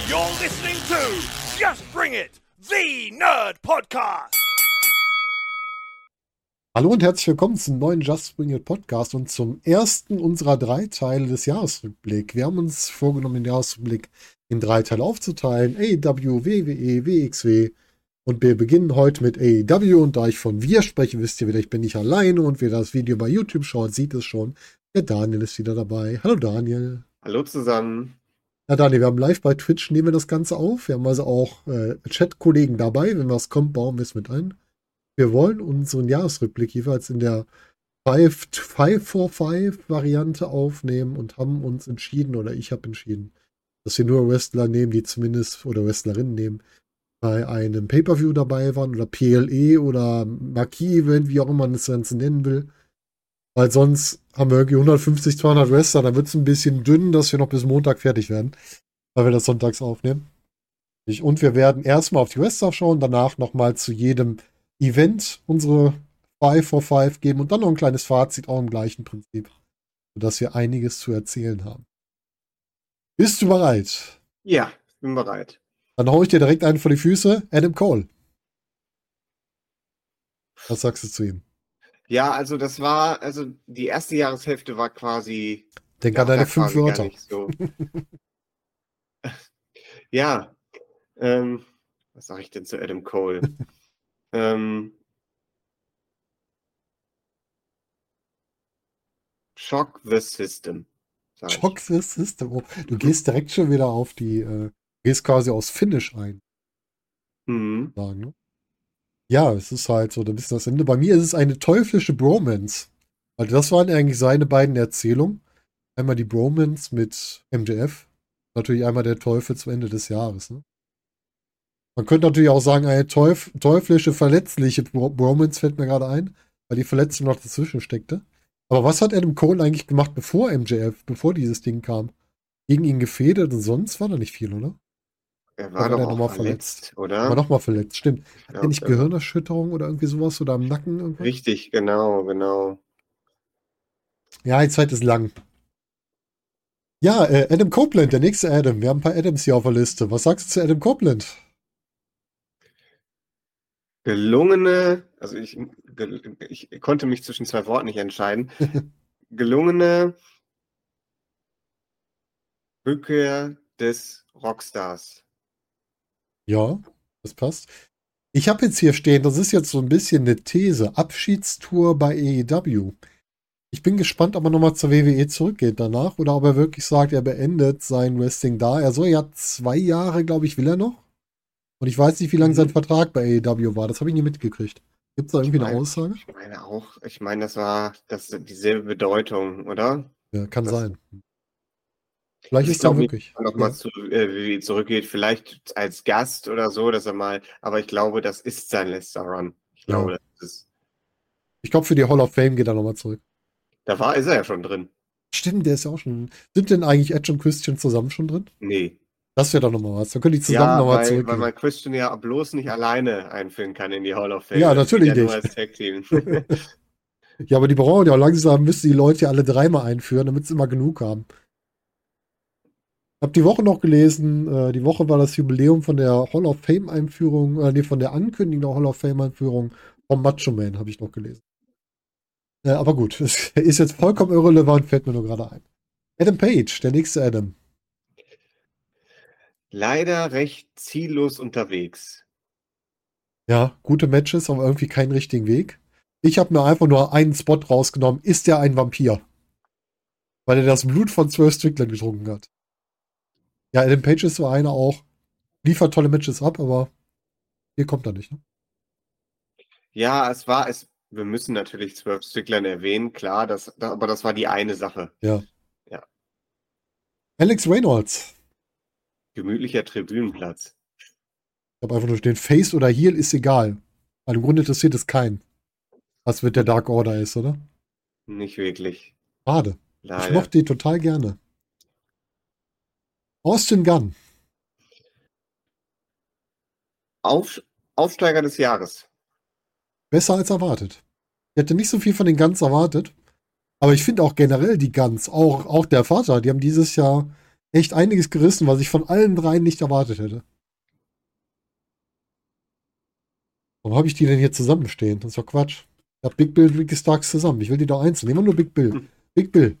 You're listening to Just Bring It, the Nerd Podcast. Hallo und herzlich willkommen zum neuen Just Bring It Podcast und zum ersten unserer 3 Teile des Jahresrückblicks. Wir haben uns vorgenommen, den Jahresrückblick in 3 Teile aufzuteilen. AEW, WWE, WXW. Und wir beginnen heute mit AEW. Und da ich von wir spreche, wisst ihr wieder, ich bin nicht alleine. Und wer das Video bei YouTube schaut, sieht es schon. Der Daniel ist wieder dabei. Hallo Daniel. Hallo zusammen. Ja Daniel, wir haben live bei Twitch, nehmen wir das Ganze auf. Wir haben also auch Chat-Kollegen dabei. Wenn was kommt, bauen wir es mit ein. Wir wollen unseren Jahresrückblick jeweils in der 5-4-5-Variante aufnehmen und haben uns entschieden, oder ich habe entschieden, dass wir nur Wrestler nehmen, die zumindest, oder Wrestlerinnen nehmen, bei einem Pay-Per-View dabei waren, oder PLE oder Marquee-Event, wie auch immer man das Ganze nennen will. Weil sonst haben wir irgendwie 150, 200 Wrestler, dann wird es ein bisschen dünn, dass wir noch bis Montag fertig werden, weil wir das sonntags aufnehmen. Und wir werden erstmal auf die Wrestler schauen, danach nochmal zu jedem Event unsere 5-4-5 geben und dann noch ein kleines Fazit, auch im gleichen Prinzip, sodass wir einiges zu erzählen haben. Bist du bereit? Ja, ich bin bereit. Dann hau ich dir direkt einen vor die Füße. Adam Cole. Was sagst du zu ihm? Ja, also die erste Jahreshälfte war quasi... Denk an deine 5 Wörter. So. Ja, was sage ich denn zu Adam Cole? Shock the System. Shock the System. Oh, du gehst direkt schon wieder auf die, gehst quasi aus Finish ein. Mhm. Sagen, ne? Ja, es ist halt so, da bist du das Ende. Bei mir ist es eine teuflische Bromance. Weil das waren eigentlich seine beiden Erzählungen. Einmal die Bromance mit MJF. Natürlich einmal der Teufel zum Ende des Jahres. Ne? Man könnte natürlich auch sagen, eine teuflische, verletzliche Bromance fällt mir gerade ein, weil die Verletzung noch dazwischen steckte. Aber was hat Adam Cole eigentlich gemacht, bevor dieses Ding kam? Gegen ihn gefädelt und sonst war da nicht viel, oder? Er war doch auch verletzt, oder? War nochmal verletzt, stimmt. Hat er nicht Gehirnerschütterung oder irgendwie sowas oder am Nacken? Irgendwas? Richtig, genau. Ja, die Zeit ist lang. Ja, Adam Copeland, der nächste Adam. Wir haben ein paar Adams hier auf der Liste. Was sagst du zu Adam Copeland? Gelungene, also ich konnte mich zwischen 2 Worten nicht entscheiden. Gelungene Rückkehr des Rockstars. Ja, das passt. Ich habe jetzt hier stehen, das ist jetzt so ein bisschen eine These. Abschiedstour bei AEW. Ich bin gespannt, ob er nochmal zur WWE zurückgeht danach oder ob er wirklich sagt, er beendet sein Wrestling da. Er soll ja 2 Jahre, glaube ich, will er noch. Und ich weiß nicht, wie lange sein Vertrag bei AEW war. Das habe ich nie mitgekriegt. Gibt es da irgendwie eine Aussage? Ich meine, das war dieselbe Bedeutung, oder? Ja, kann sein. Vielleicht ist er wirklich. Nochmal zu WWE zurückgeht, vielleicht als Gast oder so, dass er mal, aber ich glaube, das ist sein letzter Run. Ich glaube, für die Hall of Fame geht er nochmal zurück. Ist er ja schon drin. Stimmt, der ist ja auch schon. Sind denn eigentlich Edge und Christian zusammen schon drin? Nee. Das wäre doch nochmal was. Dann können die zusammen nochmal zurückgehen. Weil man Christian ja bloß nicht alleine einführen kann in die Hall of Fame. Ja, natürlich nicht. Nur als Tag-Team. Ja, aber die brauchen ja langsam, müssen die Leute ja alle 3-mal einführen, damit sie immer genug haben. Ich habe die Woche noch gelesen, die Woche war das Jubiläum von der Hall of Fame Einführung, von der Ankündigung der Hall of Fame Einführung vom Macho Man, habe ich noch gelesen. Aber gut, es ist jetzt vollkommen irrelevant, fällt mir nur gerade ein. Adam Page, der nächste Adam. Leider recht ziellos unterwegs. Ja, gute Matches, aber irgendwie keinen richtigen Weg. Ich habe mir einfach nur einen Spot rausgenommen. Ist er ein Vampir? Weil er das Blut von Swerve Strickland getrunken hat. Ja, Adam Page ist so einer auch. Liefert tolle Matches ab, aber hier kommt er nicht. Ne? Ja, wir müssen natürlich Swerve Strickland erwähnen, klar, aber das war die eine Sache. Ja. Alex Reynolds. Gemütlicher Tribünenplatz. Ich habe einfach nur stehen, Face oder Heel ist egal. Weil im Grunde interessiert es keinen, was mit der Dark Order ist, oder? Nicht wirklich. Schade. Leider. Ich mochte die total gerne. Austin Gunn. Aufsteiger des Jahres. Besser als erwartet. Ich hätte nicht so viel von den Guns erwartet. Aber ich finde auch generell die Guns, auch der Vater, die haben dieses Jahr echt einiges gerissen, was ich von allen dreien nicht erwartet hätte. Warum habe ich die denn hier zusammenstehen? Das ist doch Quatsch. Ich habe Big Bill und Ricky Starks zusammen. Ich will die doch einzeln. Nehmen wir nur Big Bill. Hm. Big Bill.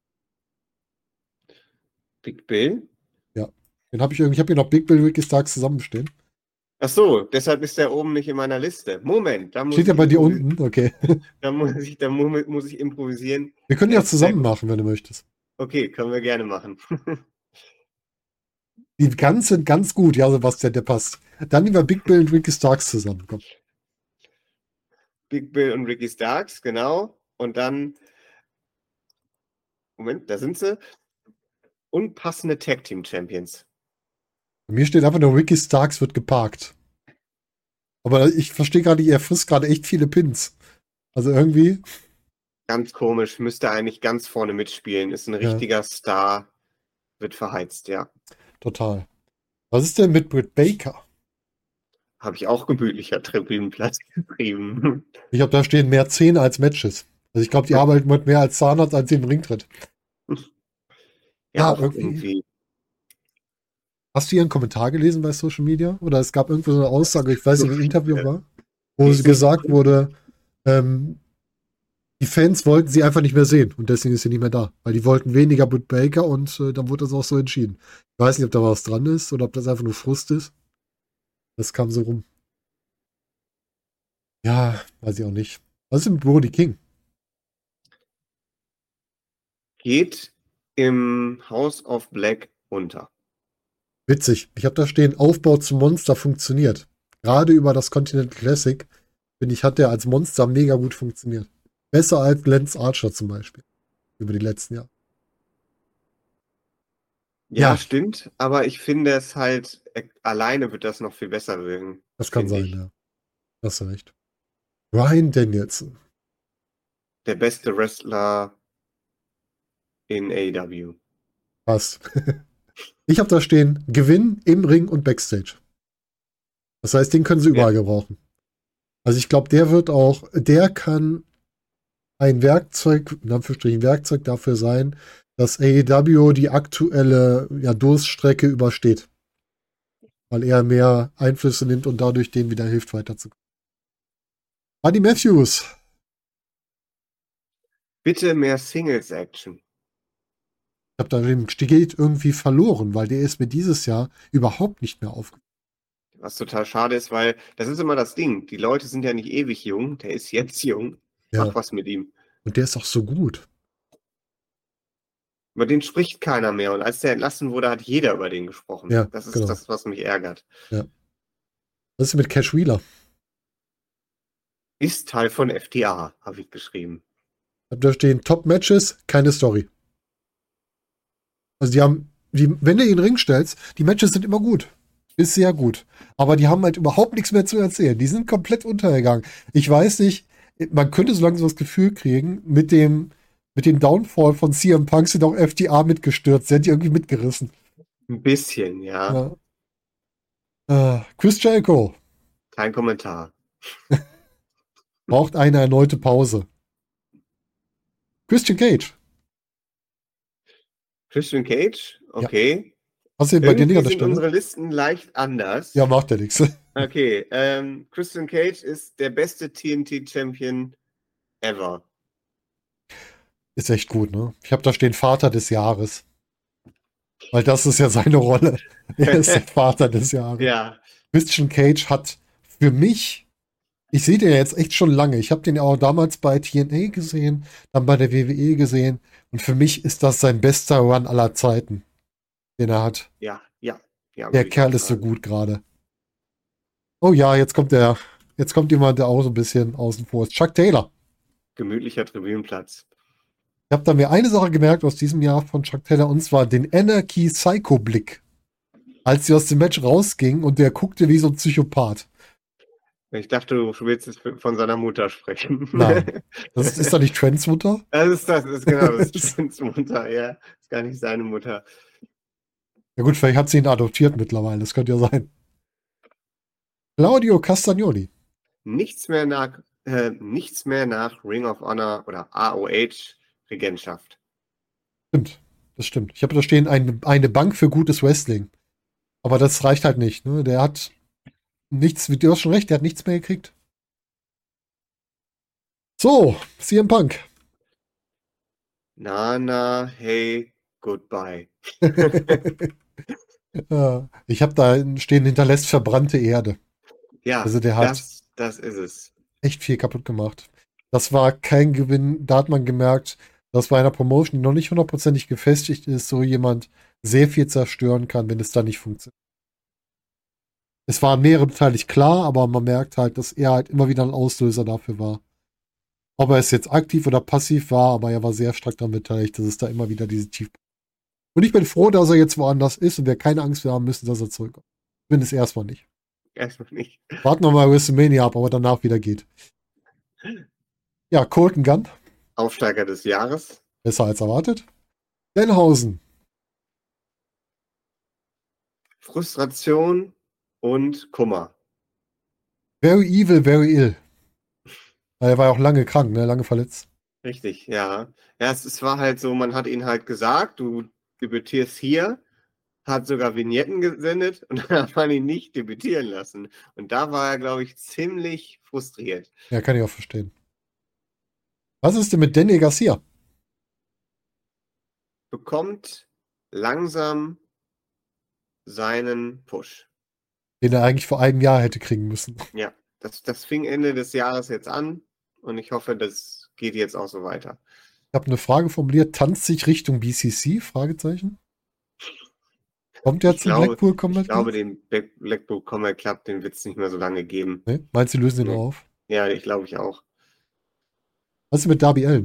Big Bill? Ja. Den habe ich irgendwie. Ich habe hier noch Big Bill und Ricky Starks zusammenstehen. Ach so, deshalb ist der oben nicht in meiner Liste. Moment, da muss Steht ja ich bei dir improvisieren. unten. Okay. Da muss ich improvisieren. Wir können die auch Sehr zusammen gut. machen, wenn du möchtest. Okay, können wir gerne machen. Die sind ganz gut. Ja, Sebastian, der passt. Dann nehmen wir Big Bill und Ricky Starks zusammen. Komm. Big Bill und Ricky Starks, genau. Und dann, Moment, da sind sie. Unpassende Tag Team Champions. Bei mir steht einfach nur Ricky Starks wird geparkt. Aber ich verstehe gerade, er frisst gerade echt viele Pins. Also irgendwie. Ganz komisch, müsste eigentlich ganz vorne mitspielen. Ist ein Ja. richtiger Star. Wird verheizt, ja. Total. Was ist denn mit Britt Baker? Habe ich auch gemütlicher Tribünenplatz getrieben. Ich habe da stehen mehr Zähne als Matches. Also ich glaube, die arbeiten mit mehr als Zahnarzt, als sie im Ring tritt. Ja, Ja, auch irgendwie. Hast du ihren Kommentar gelesen bei Social Media? Oder es gab irgendwo so eine Aussage, ich weiß nicht, ein Interview war, wo Die sie ist gesagt nicht- wurde, die Fans wollten sie einfach nicht mehr sehen und deswegen ist sie nicht mehr da. Weil die wollten weniger Britt Baker und dann wurde das auch so entschieden. Ich weiß nicht, ob da was dran ist oder ob das einfach nur Frust ist. Das kam so rum. Ja, weiß ich auch nicht. Was ist denn mit Brody King? Geht im House of Black unter. Witzig. Ich habe da stehen, Aufbau zum Monster funktioniert. Gerade über das Continental Classic, finde ich, hat der als Monster mega gut funktioniert. Besser als Lance Archer zum Beispiel. Über die letzten Jahre. Ja, Ja. stimmt, aber ich finde es halt, alleine wird das noch viel besser wirken. Das kann finde sein, ich. ja. Hast du recht. Ryan Danielson. Der beste Wrestler in AEW. Passt. Ich habe da stehen, Gewinn im Ring und Backstage. Das heißt, den können sie überall gebrauchen. Also ich glaube, der kann ein Werkzeug, in Anführungsstrichen Werkzeug dafür sein, dass AEW die aktuelle Durststrecke übersteht. Weil er mehr Einflüsse nimmt und dadurch denen wieder hilft, weiterzukommen. Buddy Matthews. Bitte mehr Singles-Action. Ich habe da den Stiegate irgendwie verloren, weil der ist mir dieses Jahr überhaupt nicht mehr aufgefallen. Was total schade ist, weil das ist immer das Ding. Die Leute sind ja nicht ewig jung. Der ist jetzt jung. Ja. Mach was mit ihm. Und der ist auch so gut. Über den spricht keiner mehr. Und als der entlassen wurde, hat jeder über den gesprochen. Ja, das ist genau. das, was mich ärgert. Was ist mit Cash Wheeler? Ist Teil von FTA, habe ich geschrieben. Ich habe da stehen Top-Matches, keine Story. Also wenn du ihn in den Ring stellst, die Matches sind immer gut. Ist sehr gut. Aber die haben halt überhaupt nichts mehr zu erzählen. Die sind komplett untergegangen. Ich weiß nicht, man könnte so langsam das Gefühl kriegen, mit dem Downfall von CM Punk sind auch FTA mitgestürzt. Sie hat die irgendwie mitgerissen. Ein bisschen, ja. Chris Jericho Kein Kommentar. braucht eine erneute Pause. Christian Cage. Christian Cage? Okay. Hast du ihn bei dir nicht Irgendwie an der sind Stelle? unsere Listen leicht anders. Ja, macht ja nichts. Okay, Christian Cage ist der beste TNT-Champion ever. Ist echt gut, ne? Ich habe da stehen Vater des Jahres. Weil das ist ja seine Rolle. Er ist der Vater des Jahres. Ja. Christian Cage hat für mich, ich sehe den ja jetzt echt schon lange. Ich habe den ja auch damals bei TNA gesehen, dann bei der WWE gesehen. Und für mich ist das sein bester Run aller Zeiten, den er hat. Ja. Der Kerl ist so gut gerade. Oh ja, jetzt kommt jemand, der auch so ein bisschen außen vor ist. Chuck Taylor. Gemütlicher Tribünenplatz. Ich habe da mir eine Sache gemerkt aus diesem Jahr von Chuck Taylor, und zwar den Anarchy Psycho Blick. Als sie aus dem Match rausging und der guckte wie so ein Psychopath. Ich dachte, du willst jetzt von seiner Mutter sprechen. Nein. Das ist doch nicht Trents Mutter? Das ist genau, das ist Trents Mutter, ja. Das ist gar nicht seine Mutter. Ja gut, vielleicht hat sie ihn adoptiert mittlerweile, das könnte ja sein. Claudio Castagnoli. Nichts mehr nach Ring of Honor oder AOH Regentschaft. Stimmt. das stimmt. Ich habe da stehen, eine Bank für gutes Wrestling. Aber das reicht halt nicht. Ne? Der hat nichts, du hast schon recht, der hat nichts mehr gekriegt. So, CM Punk. Na, hey, goodbye. Ja, ich habe da stehen, hinterlässt verbrannte Erde. Ja, Also der hat das ist es. echt viel kaputt gemacht. Das war kein Gewinn. Da hat man gemerkt, dass bei einer Promotion, die noch nicht hundertprozentig gefestigt ist, so jemand sehr viel zerstören kann, wenn es da nicht funktioniert. Es war mehrteilig klar, aber man merkt halt, dass er halt immer wieder ein Auslöser dafür war. Ob er es jetzt aktiv oder passiv war, aber er war sehr stark daran beteiligt, dass es da immer wieder diese Tief. Und ich bin froh, dass er jetzt woanders ist und wir keine Angst mehr haben müssen, dass er zurückkommt. Zumindest erstmal nicht. Erstmal nicht. Warten wir mal WrestleMania ab, aber danach wieder geht. Ja, Colton Gunn. Aufsteiger des Jahres. Besser als erwartet. Danhausen. Frustration und Kummer. Very evil, very ill. Er war ja auch lange krank, ne? Lange verletzt. Richtig, ja. Ja, es war halt so, man hat ihn halt gesagt, du debütierst hier, hat sogar Vignetten gesendet und dann hat man ihn nicht debütieren lassen. Und da war er, glaube ich, ziemlich frustriert. Ja, kann ich auch verstehen. Was ist denn mit Danny Garcia? Bekommt langsam seinen Push. Den er eigentlich vor einem Jahr hätte kriegen müssen. Ja, das fing Ende des Jahres jetzt an und ich hoffe, das geht jetzt auch so weiter. Ich habe eine Frage formuliert. Tanzt sich Richtung BCC? Fragezeichen. Kommt der zum Blackpool Combat Ich glaube, Club? den Blackpool Combat Club, den wird es nicht mehr so lange geben. Nee? Meinst du, die lösen den Nee. auf? Ja, ich glaube ich auch. Was ist mit Darby Allin?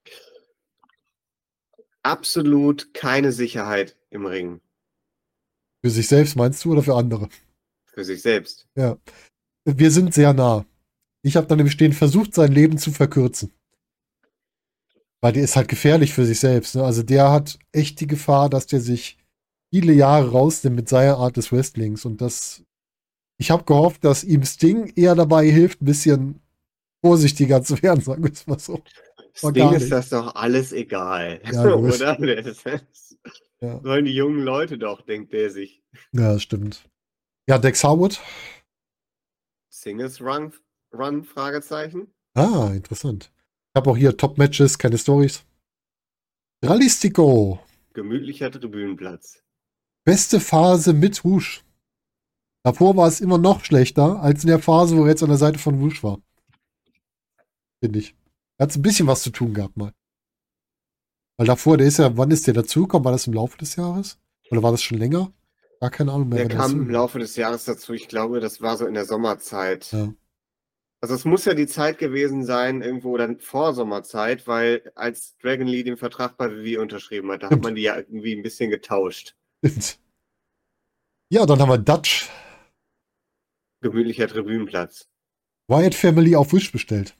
Absolut keine Sicherheit im Ring Für sich selbst meinst du oder für andere? für sich selbst. Ja. Wir sind sehr nah. Ich habe dann im Stehen versucht, sein Leben zu verkürzen. Weil der ist halt gefährlich für sich selbst. Ne? Also der hat echt die Gefahr, dass der sich viele Jahre rausnimmt mit seiner Art des Wrestlings. Und das, ich habe gehofft, dass ihm Sting eher dabei hilft, ein bisschen vorsichtiger zu werden, sagen wir es mal so. War Sting gar ist nicht. das doch alles egal. Ja, gut. Oder? Ja. Sollen die jungen Leute doch, denkt der sich. Ja, stimmt. Ja, Dex Harwood. Singles Run, Fragezeichen. Ah, interessant. Ich habe auch hier Top-Matches, keine Stories. Realistico. Gemütlicher Tribünenplatz. Beste Phase mit Wush. Davor war es immer noch schlechter, als in der Phase, wo er jetzt an der Seite von Wush war. Finde ich. Er hat ein bisschen was zu tun gehabt mal. Weil davor, der ist ja, wann ist der dazugekommen? War das im Laufe des Jahres? Oder war das schon länger? Gar keine Ahnung mehr. Der wann kam im dazu- Laufe des Jahres dazu. Ich glaube, das war so in der Sommerzeit. Ja. Also es muss ja die Zeit gewesen sein, irgendwo oder vor Sommerzeit, weil als Dragon Lee den Vertrag bei WWE unterschrieben hat, da hat Stimmt. man die ja irgendwie ein bisschen getauscht. Stimmt. Ja, dann haben wir Dutch. Gemütlicher Tribünenplatz. Wyatt Family auf Wish bestellt.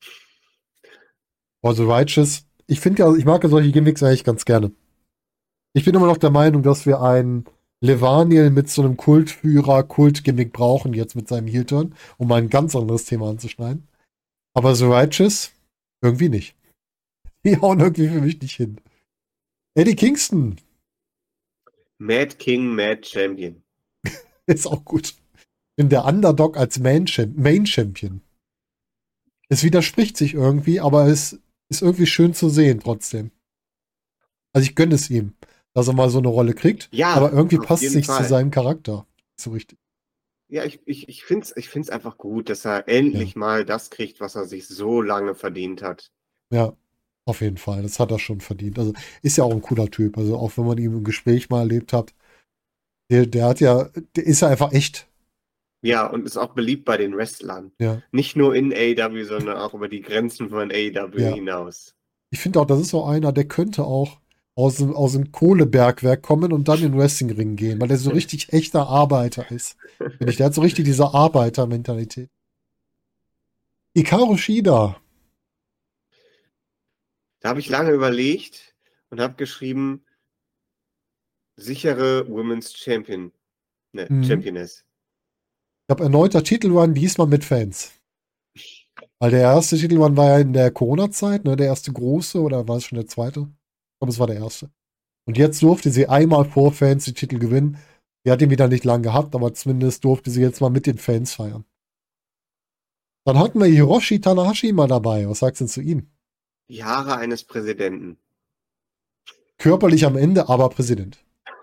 Also Righteous. Ich finde ja, ich mag ja solche Gimmicks eigentlich ganz gerne. Ich bin immer noch der Meinung, dass wir einen Levaniel mit so einem Kultführer, Kult-Gimmick brauchen, jetzt mit seinem Heel-Turn, um mal ein ganz anderes Thema anzuschneiden. Aber so Righteous irgendwie nicht. Die hauen irgendwie für mich nicht hin. Eddie Kingston Mad King, Mad Champion. ist auch gut. In der Underdog als Main Champion. Es widerspricht sich irgendwie, aber es ist irgendwie schön zu sehen trotzdem. Also ich gönne es ihm, dass er mal so eine Rolle kriegt, Ja, aber irgendwie auf passt jeden sich zu Fall. seinem Charakter. So richtig. Ja, ich find's einfach gut, dass er endlich mal das kriegt, was er sich so lange verdient hat. Ja, auf jeden Fall. Das hat er schon verdient. Also ist ja auch ein cooler Typ. Also auch wenn man ihn im Gespräch mal erlebt hat, der hat ja, der ist ja einfach echt. Ja, und ist auch beliebt bei den Wrestlern. Ja. Nicht nur in AEW, sondern auch über die Grenzen von AEW Ja. hinaus. Ich finde auch, das ist so einer, der könnte auch aus dem Kohlebergwerk kommen und dann in den Wrestlingring gehen, weil der so richtig echter Arbeiter ist. Finde ich. Der hat so richtig diese Arbeitermentalität. Hikaru Shida. Da habe ich lange überlegt und habe geschrieben, sichere Women's Champion. Ne, Mhm. Championess. Ich habe erneuter Titelrun, diesmal mit Fans. Weil der erste Titelrun war ja in der Corona-Zeit, ne? Der erste große, oder war es schon der zweite? Ich glaube, es war der erste. Und jetzt durfte sie einmal vor Fans die Titel gewinnen. Die hat ihn wieder nicht lang gehabt, aber zumindest durfte sie jetzt mal mit den Fans feiern. Dann hatten wir Hiroshi Tanahashi mal dabei. Was sagst du denn zu ihm? Die Haare eines Präsidenten. Körperlich am Ende, aber Präsident.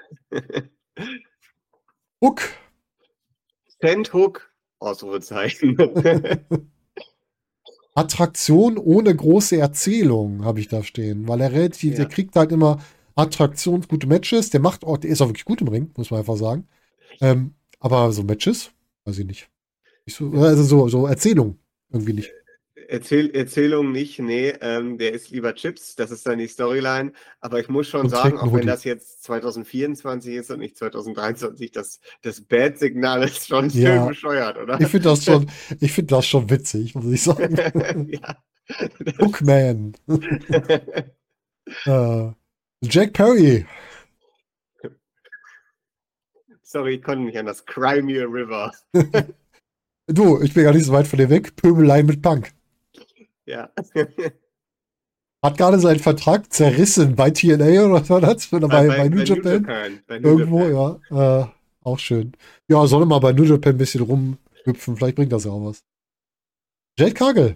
Hook. Send Hook. Ausrufezeichen. Attraktion ohne große Erzählung, habe ich da stehen. Weil er relativ, der kriegt halt immer attraktionsgute Matches. Der ist auch wirklich gut im Ring, muss man einfach sagen. Aber so Matches, weiß ich nicht. Also so Erzählung irgendwie nicht. Erzählung nicht, nee, der ist lieber Chips, das ist dann die Storyline. Aber ich muss schon Und sagen, trägt einen auch wenn Hoodie. das jetzt 2024 ist und nicht 2023, das Bad-Signal ist schon Ja. schön bescheuert, oder? Ich finde das schon witzig, muss ich sagen. Ja. Hookman. Jack Perry. Sorry, ich konnte nicht an das Cry Me a River. Du, ich bin gar nicht so weit von dir weg. Pöbeleien mit Punk. Ja. Hat gerade seinen Vertrag zerrissen bei TNA oder was war das? Oder bei New Japan? Bei New Irgendwo, Japan. ja. Auch schön. Ja, soll er mal bei New Japan ein bisschen rumhüpfen. Vielleicht bringt das ja auch was. Jade Cargill.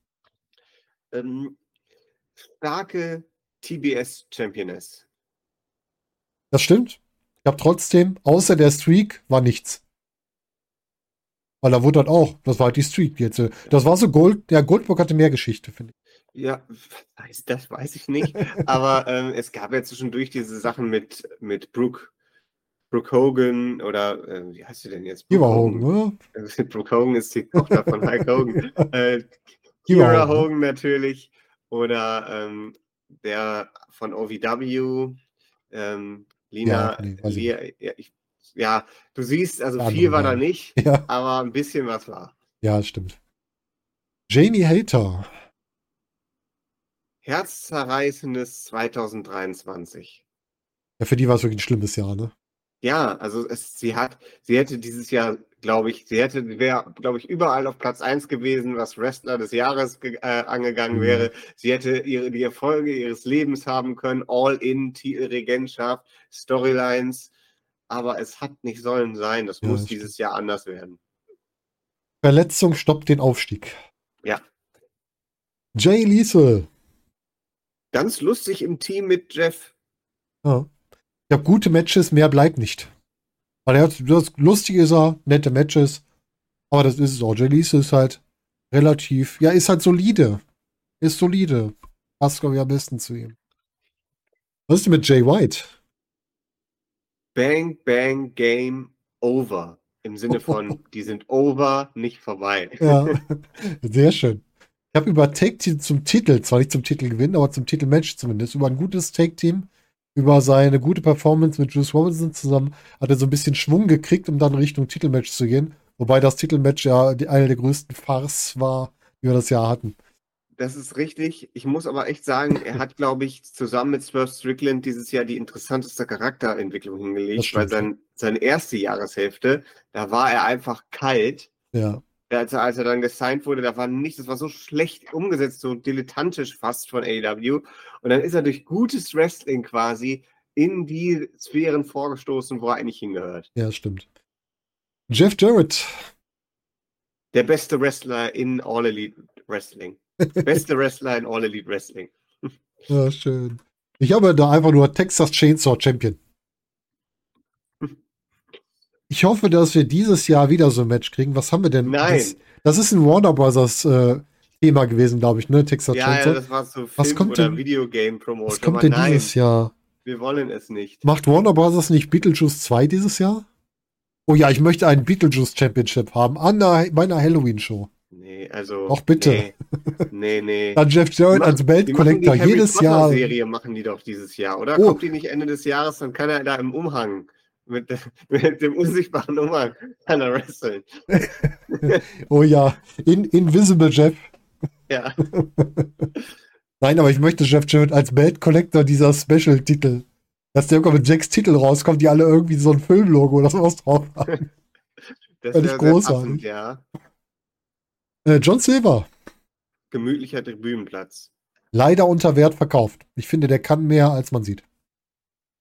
Starke TBS-Championess. Das stimmt. Ich habe trotzdem, außer der Streak, war nichts. Weil da wurde dann auch, das war halt die Streak jetzt. Das war so Goldberg hatte mehr Geschichte, finde ich. Ja, das weiß ich nicht. Aber es gab ja zwischendurch diese Sachen mit Brooke Hogan oder wie heißt sie denn jetzt? Kiera Hogan, oder? Brooke Hogan ist die Tochter von Hulk Hogan. Kiera Hogan natürlich. Oder der von OVW, Lina. Ja, du siehst, also viel war da nicht, aber ein bisschen was war. Ja, stimmt. Jamie Hayter. Herzzerreißendes 2023. Ja, für die war es wirklich ein schlimmes Jahr, ne? Ja, also sie hätte dieses Jahr, wäre, glaube ich, überall auf Platz 1 gewesen, was Wrestler des Jahres angegangen wäre. Sie hätte die Erfolge ihres Lebens haben können, All-In, Titelregentschaft, Storylines, aber es hat nicht sollen sein. Das muss dieses Jahr anders werden. Verletzung stoppt den Aufstieg. Ja. Jay Lethal. Ganz lustig im Team mit Jeff. Ja. Ich habe gute Matches, mehr bleibt nicht. Weil lustig ist er, nette Matches, aber das ist es auch. Jay Lethal ist halt relativ, ist halt solide. Ist solide. Passt, glaube ich, am besten zu ihm. Was ist denn mit Jay White? Bang, bang, game over. Im Sinne von, die sind over, nicht vorbei. Ja, sehr schön. Ich habe über Take-Team zum Titel, zwar nicht zum Titel gewinnen, aber zum Titelmatch zumindest, über ein gutes Take-Team, über seine gute Performance mit Juice Robinson zusammen, hat er so ein bisschen Schwung gekriegt, um dann Richtung Titelmatch zu gehen. Wobei das Titelmatch ja eine der größten Farce war, die wir das Jahr hatten. Das ist richtig. Ich muss aber echt sagen, er hat, glaube ich, zusammen mit Swerve Strickland dieses Jahr die interessanteste Charakterentwicklung hingelegt, weil seine erste Jahreshälfte, da war er einfach kalt. Ja. Als er dann gesigned wurde, das war so schlecht umgesetzt, so dilettantisch fast von AEW. Und dann ist er durch gutes Wrestling quasi in die Sphären vorgestoßen, wo er eigentlich hingehört. Ja, stimmt. Jeff Jarrett. Der beste Wrestler in All Elite Wrestling. Beste Wrestler in All Elite Wrestling. Ja, schön. Ich habe da einfach nur Texas Chainsaw Champion. Ich hoffe, dass wir dieses Jahr wieder so ein Match kriegen. Was haben wir denn? Nein. Das ist ein Warner Brothers Thema gewesen, glaube ich, ne? Texas Chainsaw. Ja, das war so Film- oder Videogame-Promotion. Was kommt denn dieses Jahr? Wir wollen es nicht. Macht Warner Brothers nicht Beetlejuice 2 dieses Jahr? Oh ja, ich möchte einen Beetlejuice Championship haben bei einer Halloween-Show. Nee, also. Doch, bitte. Nee. Dann Jeff Jarrett als Belt Collector jedes Jahr. Die Serie machen die doch dieses Jahr, oder? Kommt die nicht Ende des Jahres, dann kann er da im Umhang, mit dem unsichtbaren Umhang, kann er wresteln. Oh ja, Invisible Jeff. Ja. Nein, aber ich möchte Jeff Jarrett als Belt Collector dieser Special-Titel. Dass der irgendwann mit Jacks Titel rauskommt, die alle irgendwie so ein Filmlogo oder sowas drauf haben. Das wäre großartig, ja. John Silver. Gemütlicher Tribünenplatz. Leider unter Wert verkauft. Ich finde, der kann mehr, als man sieht.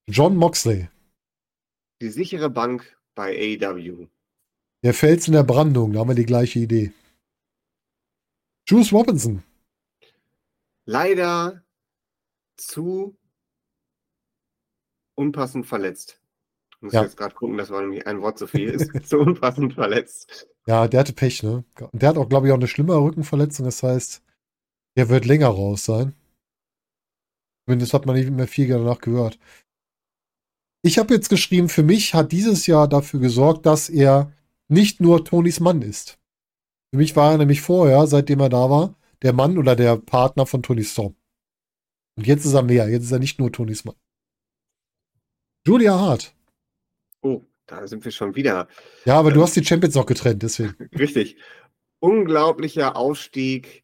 John Moxley. Die sichere Bank bei AEW. Der Fels in der Brandung, da haben wir die gleiche Idee. Juice Robinson. Leider zu unpassend verletzt. Ich muss Ja. jetzt gerade gucken, dass nämlich ein Wort zu viel ist. Zu unpassend verletzt. Ja, der hatte Pech, ne? Und der hat auch, glaube ich, auch eine schlimmere Rückenverletzung. Das heißt, der wird länger raus sein. Zumindest hat man nicht mehr viel danach gehört. Ich habe jetzt geschrieben, für mich hat dieses Jahr dafür gesorgt, dass er nicht nur Tonys Mann ist. Für mich war er nämlich vorher, seitdem er da war, der Mann oder der Partner von Tony Storm. Und jetzt ist er mehr. Jetzt ist er nicht nur Tonys Mann. Julia Hart. Oh, da sind wir schon wieder. Ja, aber du hast die Champions noch getrennt, deswegen. Richtig. Unglaublicher Aufstieg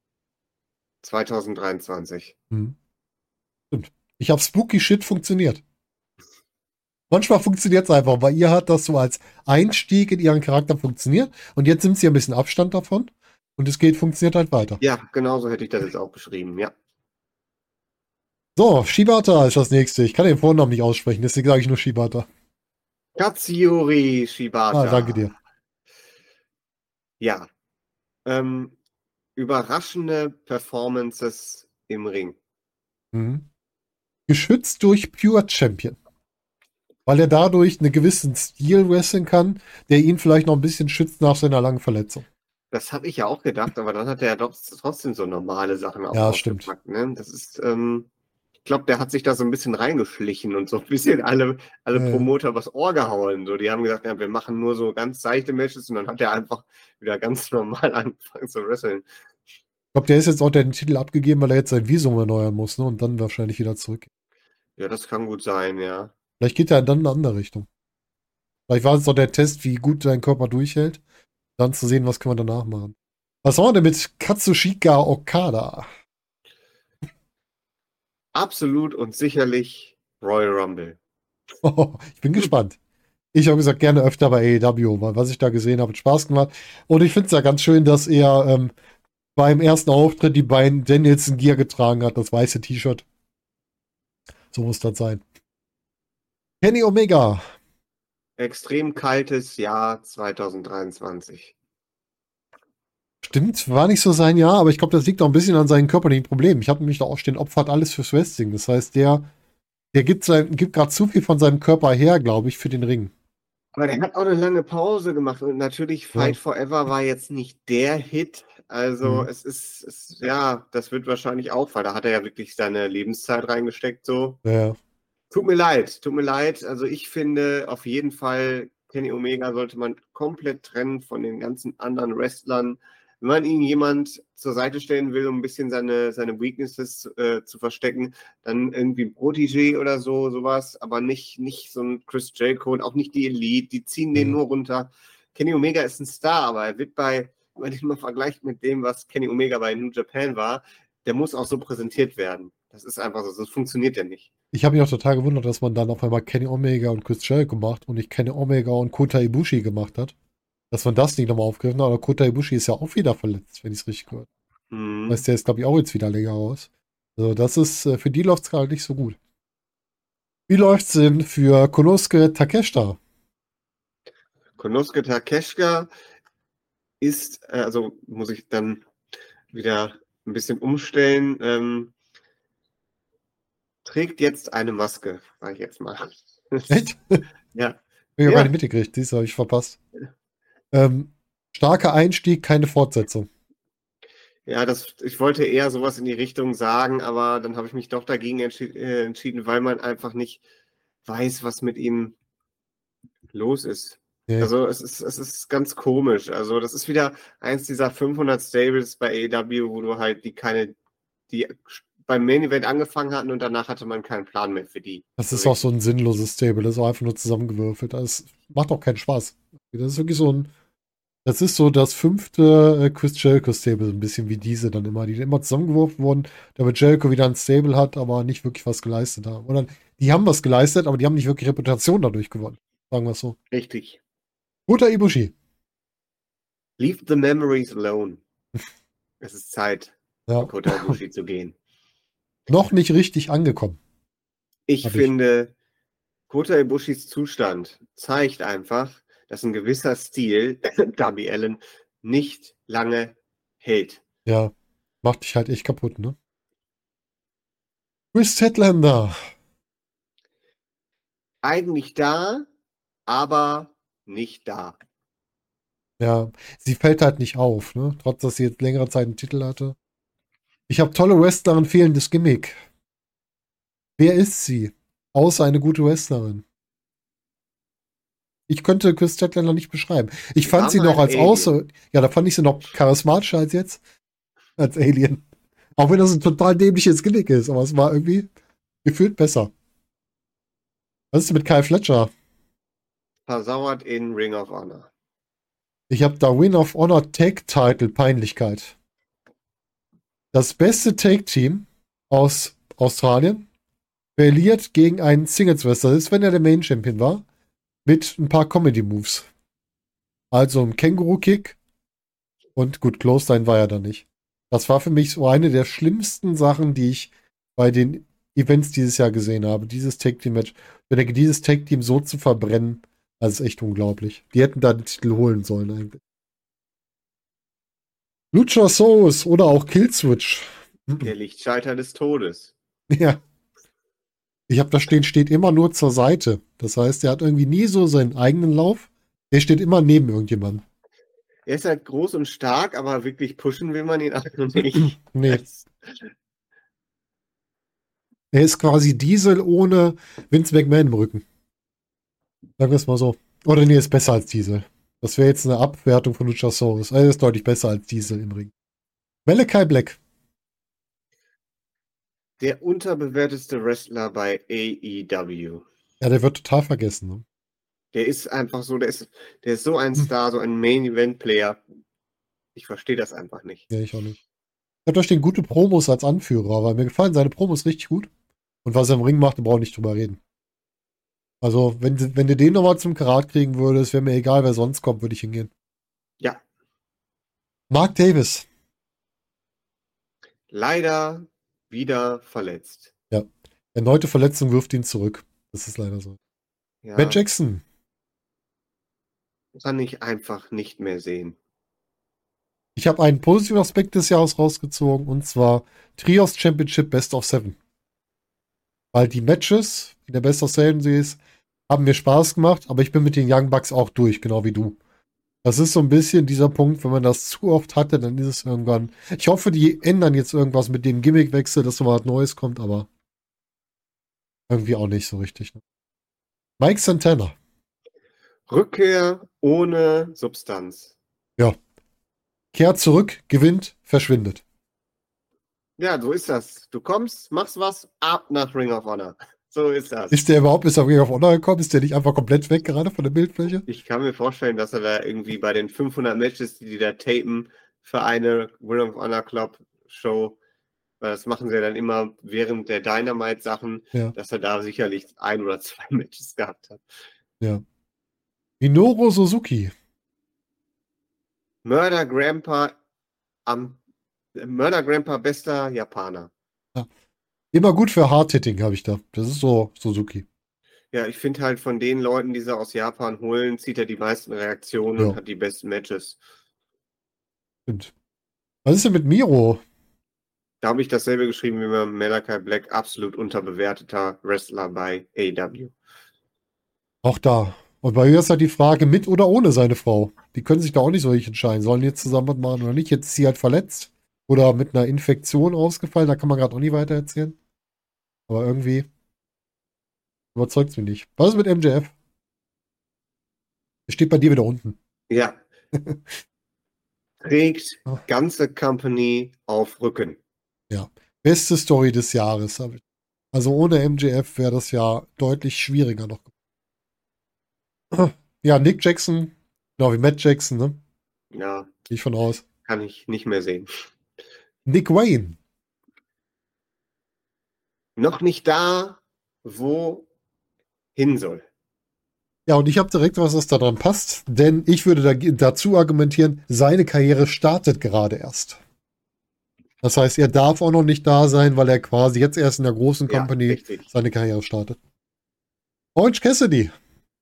2023. Stimmt. Ich habe Spooky Shit funktioniert. Manchmal funktioniert es einfach. Bei ihr hat das so als Einstieg in ihren Charakter funktioniert. Und jetzt nimmt sie ein bisschen Abstand davon. Und es funktioniert halt weiter. Ja, genau so hätte ich das jetzt auch beschrieben, ja. So, Shibata ist das nächste. Ich kann den Vornamen nicht aussprechen, deswegen sage ich nur Shibata. Katsuyori Shibata. Danke dir. Ja. Überraschende Performances im Ring. Geschützt durch Pure Champion. Weil er dadurch einen gewissen Stil wresteln kann, der ihn vielleicht noch ein bisschen schützt nach seiner langen Verletzung. Das habe ich ja auch gedacht, aber dann hat er ja doch trotzdem so normale Sachen auch Ja, stimmt. Ne? Das ist, ich glaube, der hat sich da so ein bisschen reingeschlichen und so ein bisschen alle Promoter was Ohr gehauen. So, die haben gesagt, ja, wir machen nur so ganz seichte Matches und dann hat er einfach wieder ganz normal angefangen zu wresteln. Ich glaube, der ist jetzt auch den Titel abgegeben, weil er jetzt sein Visum erneuern muss, ne? Und dann wahrscheinlich wieder zurück. Ja, das kann gut sein, ja. Vielleicht geht er dann in eine andere Richtung. Vielleicht war es doch der Test, wie gut dein Körper durchhält. Dann zu sehen, was können wir danach machen. Was war denn mit Katsushika Okada? Absolut und sicherlich Royal Rumble. Ich bin gespannt. Ich habe gesagt, gerne öfter bei AEW, weil was ich da gesehen habe, hat Spaß gemacht. Und ich finde es ja ganz schön, dass er beim ersten Auftritt die beiden Danielson Gear getragen hat, das weiße T-Shirt. So muss das sein. Kenny Omega. Extrem kaltes Jahr 2023. Stimmt, war nicht so sein Jahr, aber ich glaube, das liegt auch ein bisschen an seinen körperlichen Problemen. Ich habe nämlich da auch stehen, opfert alles fürs Wrestling. Das heißt, der gibt gerade zu viel von seinem Körper her, glaube ich, für den Ring. Aber der hat auch eine lange Pause gemacht und natürlich Fight Forever war jetzt nicht der Hit. Also es ist, ja, das wird wahrscheinlich auch, weil da hat er ja wirklich seine Lebenszeit reingesteckt so. Ja. Tut mir leid. Also ich finde auf jeden Fall, Kenny Omega sollte man komplett trennen von den ganzen anderen Wrestlern. Wenn man ihn jemand zur Seite stellen will, um ein bisschen seine Weaknesses zu verstecken, dann irgendwie ein Protégé oder sowas, aber nicht so ein Chris Jericho und auch nicht die Elite, die ziehen den nur runter. Kenny Omega ist ein Star, aber er wird wenn man ihn mal vergleicht mit dem, was Kenny Omega bei New Japan war, der muss auch so präsentiert werden. Das ist einfach so, sonst funktioniert der nicht. Ich habe mich auch total gewundert, dass man dann auf einmal Kenny Omega und Chris Jericho macht und nicht Kenny Omega und Kota Ibushi gemacht hat. Dass man das nicht nochmal aufgegriffen hat, aber Kota Ibushi ist ja auch wieder verletzt, wenn ich es richtig gehört. Das heißt, der ist, glaube ich, auch jetzt wieder länger raus. Also das ist, für die läuft es gerade nicht so gut. Wie läuft es denn für Konosuke Takeshita? Konosuke Takeshita ist, also muss ich dann wieder ein bisschen umstellen, trägt jetzt eine Maske, sag ich jetzt mal. Echt? Ja. Ich habe gar nicht mitgekriegt, das habe ich verpasst. Starker Einstieg, keine Fortsetzung. Ja, ich wollte eher sowas in die Richtung sagen, aber dann habe ich mich doch dagegen entschieden, weil man einfach nicht weiß, was mit ihm los ist. Nee. Also es ist ganz komisch. Also das ist wieder eins dieser 500 Stables bei AEW, wo du halt die beim Main Event angefangen hatten und danach hatte man keinen Plan mehr für die. Das ist auch so ein sinnloses Stable, das ist auch einfach nur zusammengewürfelt. Das macht auch keinen Spaß. Das ist wirklich das ist so das 5. Chris Jericho Stable, so ein bisschen wie diese dann immer, die immer zusammengeworfen wurden, damit Jericho wieder ein Stable hat, aber nicht wirklich was geleistet haben. Oder die haben was geleistet, aber die haben nicht wirklich Reputation dadurch gewonnen. Sagen wir es so. Richtig. Kota Ibushi. Leave the memories alone. Es ist Zeit, Ja. Kota Ibushi zu gehen. Noch nicht richtig angekommen. Ich finde, Kota Ibushis Zustand zeigt einfach, dass ein gewisser Stil, Darby Allin, nicht lange hält. Ja, macht dich halt echt kaputt, ne? Chris Statlander. Eigentlich da, aber nicht da. Ja, sie fällt halt nicht auf, ne? Trotz, dass sie jetzt längere Zeit einen Titel hatte. Ich habe tolle Wrestlerin, fehlendes Gimmick. Wer ist sie? Außer eine gute Wrestlerin. Ich könnte Chris Statlander nicht beschreiben. Ich fand War sie mal noch ein als Alien. ja, da fand ich sie noch charismatischer als jetzt. Als Alien. Auch wenn das ein total dämliches Gimmick ist, aber es war irgendwie gefühlt besser. Was ist mit Kyle Fletcher? Versauert in Ring of Honor. Ich habe da Win of Honor Tag Title Peinlichkeit. Das beste Tag Team aus Australien verliert gegen einen Singles Wrestler, das ist, wenn er der Main Champion war, mit ein paar Comedy Moves. Also ein Känguru Kick und gut, Clothesline war er da nicht. Das war für mich so eine der schlimmsten Sachen, die ich bei den Events dieses Jahr gesehen habe. Dieses Tag Team Match. Ich denke, dieses Tag Team so zu verbrennen, das ist echt unglaublich. Die hätten da den Titel holen sollen eigentlich. Luchasaurus oder auch Killswitch. Der Lichtschalter des Todes. Ja. Ich habe da stehen, steht immer nur zur Seite. Das heißt, er hat irgendwie nie so seinen eigenen Lauf. Der steht immer neben irgendjemandem. Er ist halt groß und stark, aber wirklich pushen will man ihn auch nicht. Nee. Er ist quasi Diesel ohne Vince McMahon im Rücken. Sagen wir es mal so. Oder nee, ist besser als Diesel. Das wäre jetzt eine Abwertung von Luchasaurus. Er ist deutlich besser als Diesel im Ring. Malachi Black. Der unterbewerteste Wrestler bei AEW. Ja, der wird total vergessen. Ne? Der ist einfach so, der ist so ein Star, so ein Main-Event-Player. Ich verstehe das einfach nicht. Ja, ich auch nicht. Ich habe da stehen gute Promos als Anführer, aber mir gefallen seine Promos richtig gut. Und was er im Ring macht, da brauche ich nicht drüber reden. Also, wenn du den nochmal zum Karat kriegen würdest, wäre mir egal, wer sonst kommt, würde ich hingehen. Ja. Mark Davis. Leider wieder verletzt. Ja. Erneute Verletzung wirft ihn zurück. Das ist leider so. Ja. Matt Jackson. Kann ich einfach nicht mehr sehen. Ich habe einen positiven Aspekt des Jahres rausgezogen, und zwar Trios Championship Best of 7. Weil die Matches in der Best of 7 Series haben mir Spaß gemacht, aber ich bin mit den Young Bucks auch durch, genau wie du. Das ist so ein bisschen dieser Punkt, wenn man das zu oft hatte, dann ist es irgendwann. Ich hoffe, die ändern jetzt irgendwas mit dem Gimmickwechsel, dass nochmal was Neues kommt, aber irgendwie auch nicht so richtig. Ne? Mike Santana. Rückkehr ohne Substanz. Ja. Kehrt zurück, gewinnt, verschwindet. Ja, so ist das. Du kommst, machst was, ab nach Ring of Honor. So ist das. Ist der überhaupt bis auf Ring of Honor gekommen? Ist der nicht einfach komplett weg gerade von der Bildfläche? Ich kann mir vorstellen, dass er da irgendwie bei den 500 Matches, die da tapen für eine Ring of Honor Club Show, weil das machen sie ja dann immer während der Dynamite-Sachen, Ja. dass er da sicherlich 1 oder 2 Matches gehabt hat. Ja. Minoru Suzuki. Murder Grandpa bester Japaner. Ja. Immer gut für Hard-Hitting habe ich da. Das ist so Suzuki. Ja, ich finde halt von den Leuten, die sie aus Japan holen, zieht er die meisten Reaktionen und hat die besten Matches. Stimmt. Was ist denn mit Miro? Da habe ich dasselbe geschrieben wie bei Malachi Black, absolut unterbewerteter Wrestler bei AEW. Auch da. Und bei ihr ist halt die Frage, mit oder ohne seine Frau. Die können sich da auch nicht so richtig entscheiden. Sollen die jetzt zusammen was machen oder nicht? Jetzt ist sie halt verletzt. Oder mit einer Infektion ausgefallen. Da kann man gerade auch nicht weiter erzählen. Aber irgendwie überzeugt es mich nicht. Was ist mit MJF? Der steht bei dir wieder unten. Ja. Trägt ganze Company auf Rücken. Ja. Beste Story des Jahres. Also ohne MJF wäre das ja deutlich schwieriger noch. Ja, Nick Jackson, genau wie Matt Jackson, ne? Ja. Gehe ich von aus. Kann ich nicht mehr sehen. Nick Wayne. Noch nicht da, wo hin soll. Ja, und ich habe direkt was, was da dran passt, denn ich würde dazu argumentieren, seine Karriere startet gerade erst. Das heißt, er darf auch noch nicht da sein, weil er quasi jetzt erst in der großen Company seine Karriere startet. Orange Cassidy.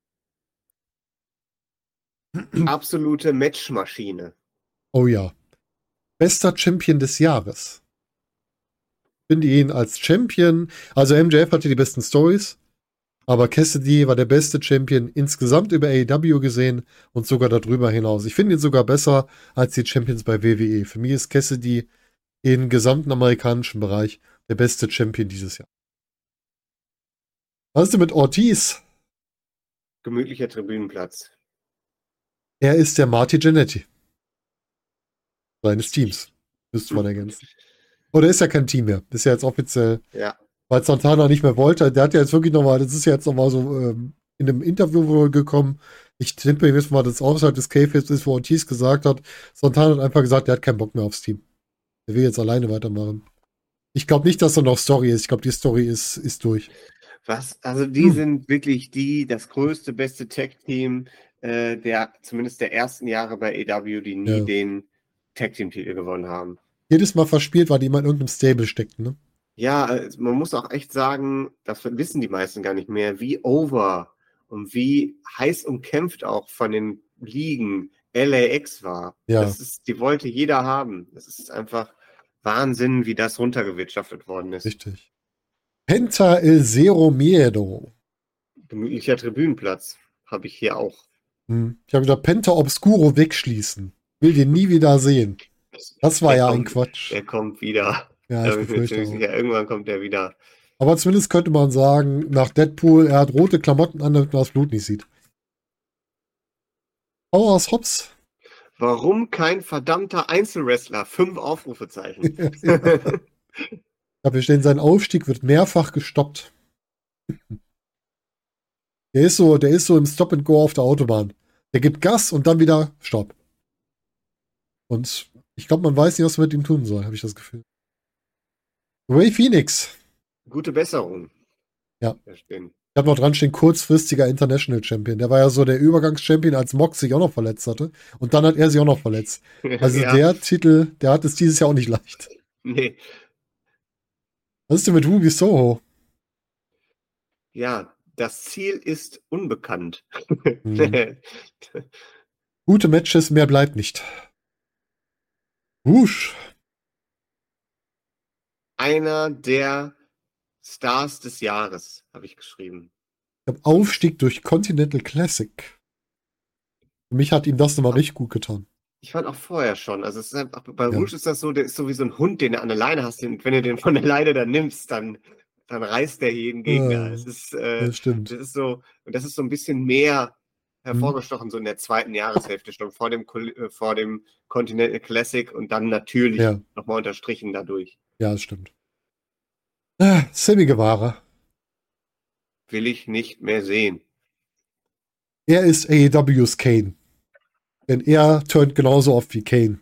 Absolute Matchmaschine. Oh ja. Bester Champion des Jahres. Finde ihn als Champion. Also MJF hatte die besten Stories. Aber Cassidy war der beste Champion insgesamt über AEW gesehen und sogar darüber hinaus. Ich finde ihn sogar besser als die Champions bei WWE. Für mich ist Cassidy im gesamten amerikanischen Bereich der beste Champion dieses Jahr. Was ist denn mit Ortiz? Gemütlicher Tribünenplatz. Er ist der Marty Jannetty. Seines Teams. Müsste man ergänzen. Oder ist ja kein Team mehr. Ist ja jetzt offiziell, Ja. weil Santana nicht mehr wollte. Der hat ja jetzt wirklich nochmal, das ist ja jetzt nochmal so in einem Interview wohl gekommen. Ich tippe jetzt mal, das außerhalb des K-Fits ist, wo Ortiz gesagt hat, Santana hat einfach gesagt, er hat keinen Bock mehr aufs Team. Er will jetzt alleine weitermachen. Ich glaube nicht, dass da noch Story ist. Ich glaube, die Story ist durch. Was? Also die sind wirklich das größte, beste Tag-Team zumindest der ersten Jahre bei AEW, die nie den Tag-Team-Titel gewonnen haben. Jedes Mal verspielt, weil die immer in irgendeinem Stable steckten, ne? Ja, man muss auch echt sagen, das wissen die meisten gar nicht mehr, wie over und wie heiß umkämpft auch von den Ligen LAX war. Ja. Die wollte jeder haben. Das ist einfach Wahnsinn, wie das runtergewirtschaftet worden ist. Richtig. Penta El Zero Miedo. Gemütlicher Tribünenplatz habe ich hier auch. Ich habe gedacht, Penta Obscuro wegschließen. Will den nie wieder sehen. Das war ein Quatsch. Der kommt wieder. Ja, ich befürchte auch. Ja, irgendwann kommt der wieder. Aber zumindest könnte man sagen, nach Deadpool, er hat rote Klamotten an, damit man das Blut nicht sieht. Powerhouse Hobbs. Warum kein verdammter Einzelwrestler? 5 Aufrufezeichen. Ja, wir stehen, sein Aufstieg wird mehrfach gestoppt. Der ist so im Stop and Go auf der Autobahn. Der gibt Gas und dann wieder Stopp. Und ich glaube, man weiß nicht, was man mit ihm tun soll, habe ich das Gefühl. Ray Phoenix. Gute Besserung. Ja. Ich habe noch dran stehen, kurzfristiger International Champion. Der war ja so der Übergangschampion, als Mox sich auch noch verletzt hatte. Und dann hat er sich auch noch verletzt. Also ja. Der Titel, der hat es dieses Jahr auch nicht leicht. Nee. Was ist denn mit Ruby Soho? Ja, das Ziel ist unbekannt. Gute Matches, mehr bleibt nicht. Wusch. Einer der Stars des Jahres, habe ich geschrieben. Ich habe Aufstieg durch Continental Classic. Für mich hat ihm das nochmal richtig gut getan. Ich fand auch vorher schon. Also es ist einfach, bei Rouge ist das so, der ist so wie so ein Hund, den du an der Leine hast. Und wenn du den von der Leine dann nimmst, dann reißt der jeden Gegner. Das stimmt. Das ist so ein bisschen mehr hervorgestochen, so in der zweiten Jahreshälfte schon vor dem Continental Classic und dann natürlich nochmal unterstrichen dadurch. Ja, das stimmt. Sammy Guevara. Will ich nicht mehr sehen. Er ist AEW's Kane. Denn er turnt genauso oft wie Kane.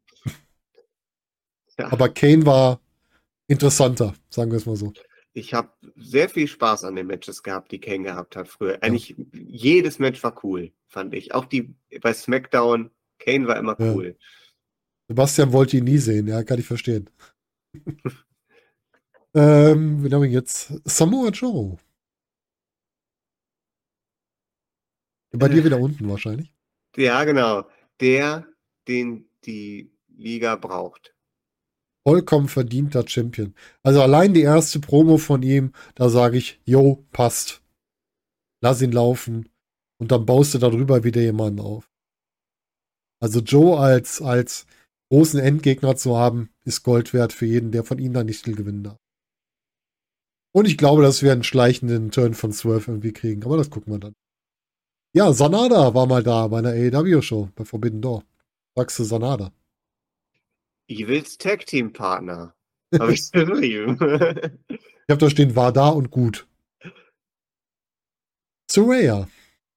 Ja. Aber Kane war interessanter, sagen wir es mal so. Ich habe sehr viel Spaß an den Matches gehabt, die Kane gehabt hat früher. Eigentlich jedes Match war cool, fand ich. Auch die bei SmackDown, Kane war immer cool. Sebastian wollte ihn nie sehen, ja, kann ich verstehen. Wir haben jetzt Samoa Joe. Bei dir wieder unten wahrscheinlich. Ja, genau. Den die Liga braucht. Vollkommen verdienter Champion. Also allein die erste Promo von ihm, da sage ich, jo, passt. Lass ihn laufen. Und dann baust du darüber wieder jemanden auf. Also Joe als großen Endgegner zu haben, ist Gold wert für jeden, der von ihm dann nicht viel gewinnen darf. Und ich glaube, dass wir einen schleichenden Turn von Swerve irgendwie kriegen. Aber das gucken wir dann. Ja, Sanada war mal da bei einer AEW-Show bei Forbidden Door. Sagst du Sanada? Evils Tag Team Partner. Habe ich geschrieben. Ich habe da stehen, war da und gut. Soraya.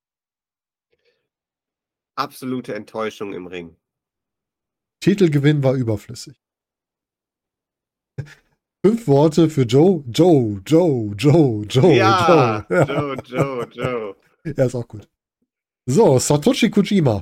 Absolute Enttäuschung im Ring. Titelgewinn war überflüssig. 5 Worte für Joe. Joe. Ja, Joe. Ja, ist auch gut. So, Satoshi Kojima.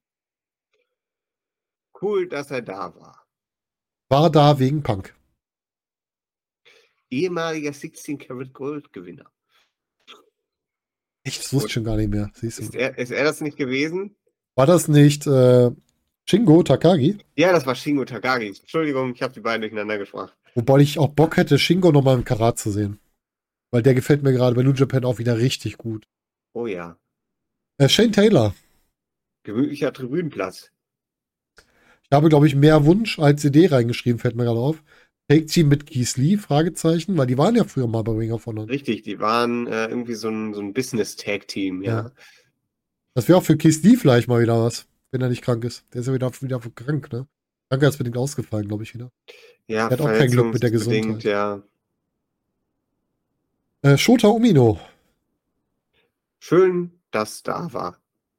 Cool, dass er da war. War da wegen Punk. Ehemaliger 16 Karat Gold Gewinner. Echt, das wusste ich schon gar nicht mehr. Siehst du. Ist er das nicht gewesen? War das nicht Shingo Takagi? Ja, das war Shingo Takagi. Entschuldigung, ich habe die beiden durcheinander gebracht. Wobei ich auch Bock hätte, Shingo nochmal im Karat zu sehen. Weil der gefällt mir gerade bei New Japan auch wieder richtig gut. Oh ja. Shane Taylor. Gemütlicher Tribünenplatz. Ich habe, glaube ich, mehr Wunsch als CD reingeschrieben, fällt mir gerade auf. Take Team mit Keith Lee, Fragezeichen, weil die waren ja früher mal bei Ring of Honor. Richtig, die waren irgendwie so ein Business-Tag-Team, ja. Das wäre auch für Keith Lee vielleicht mal wieder was, wenn er nicht krank ist. Der ist ja wieder krank, ne? Krankheitsbedingt ausgefallen, glaube ich, wieder. Ja, Er hat auch kein Glück mit der Gesundheit. Ja. Shota Umino. Schön, dass da war.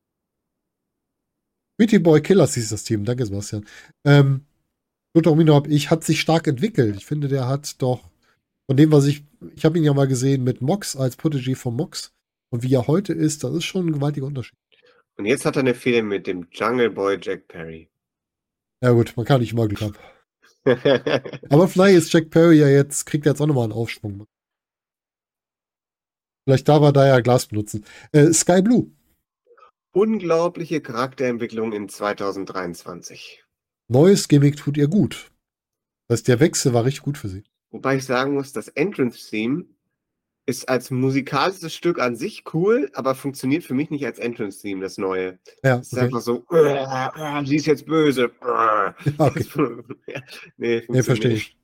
Pretty Boy Killers hieß das Team. Danke, Sebastian. Shota Umino hat sich stark entwickelt. Ich finde, der hat doch von dem, was ich habe ihn ja mal gesehen mit Mox als Protégé von Mox. Und wie er heute ist, das ist schon ein gewaltiger Unterschied. Und jetzt hat er eine Fehde mit dem Jungle Boy Jack Perry. Ja gut, man kann nicht immer Glück haben. Aber vielleicht ist Jack Perry kriegt er jetzt auch nochmal einen Aufschwung. Vielleicht darf er da ja Glas benutzen. Sky Blue. Unglaubliche Charakterentwicklung in 2023. Neues Gimmick tut ihr gut. Das heißt, der Wechsel war richtig gut für sie. Wobei ich sagen muss, das Entrance-Theme ist als musikalisches Stück an sich cool, aber funktioniert für mich nicht als Entrance-Theme, das neue. Ja, es ist einfach so, sie ist jetzt böse. Okay. Nee, verstehe ich.